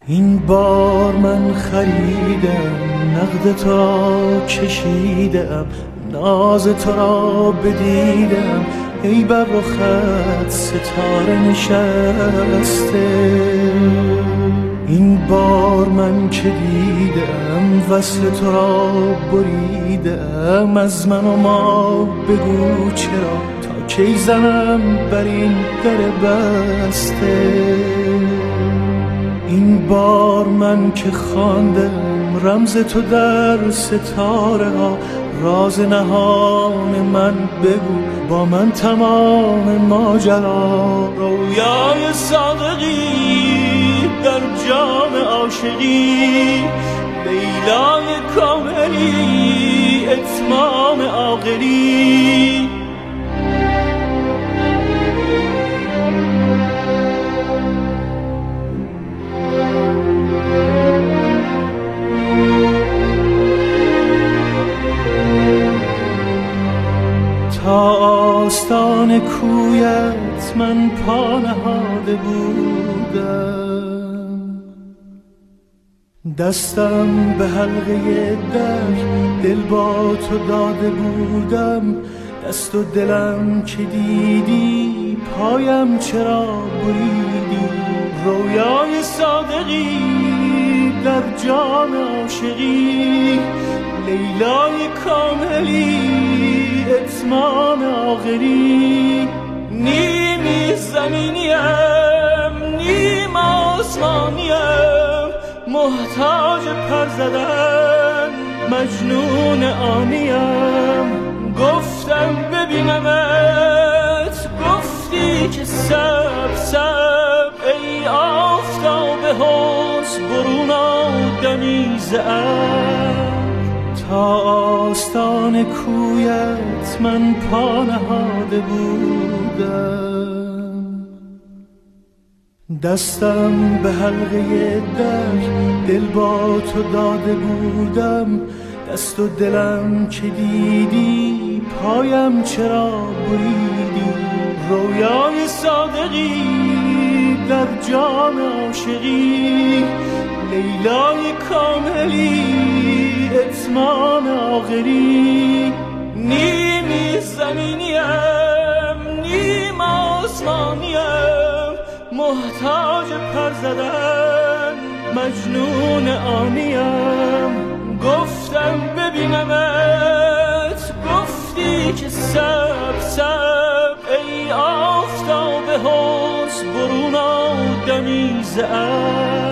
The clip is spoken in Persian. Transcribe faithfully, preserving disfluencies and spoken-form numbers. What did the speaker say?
این بار من خریدم، نقد تو را کشیدم، ناز تو را بدیدم، ای بر رخت ستاره نشسته. این بار من که دیدم وصل تو را بریدم، از من و ما بگو چرا، تا کی زنم بر این در بسته. این بار من که خواندم رمز تو در ستاره ها، راز نهان من بگو با من تمام ماجرا. رویای صادقی در جام عاشقی، لیلای کاملی اتمام عاقلی. تا آستان کویت من پا نهاده بودم، دستم به حلقه در دل با تو داده بودم. دست و دلم که دیدی پایم چرا بریدی. رویای صادقی در جام عاشقی، لیلای کاملی اتمام آخری. نیمی زمینیم نیم آسمانیم، محتاج پر زدن مجنون آنیم. گفتم ببینمت، گفتی که سب سب، ای آفتاب حسن برون آدمی زعر. تا آستان کویت من پا نهاده بودم، دستم به حلقه در دل با تو داده بودم. دست و دلم که دیدی پایم چرا بریدی. رویای صادقی در جام عاشقی، لیلای کاملی اتمام آخری. نیمی زمینیم نیم آسمانیم، محتاج پر زدن مجنون آنیم. گفتم ببینمت، گفتی که سب سب، ای آفتاب حسن برون آدمی زعر.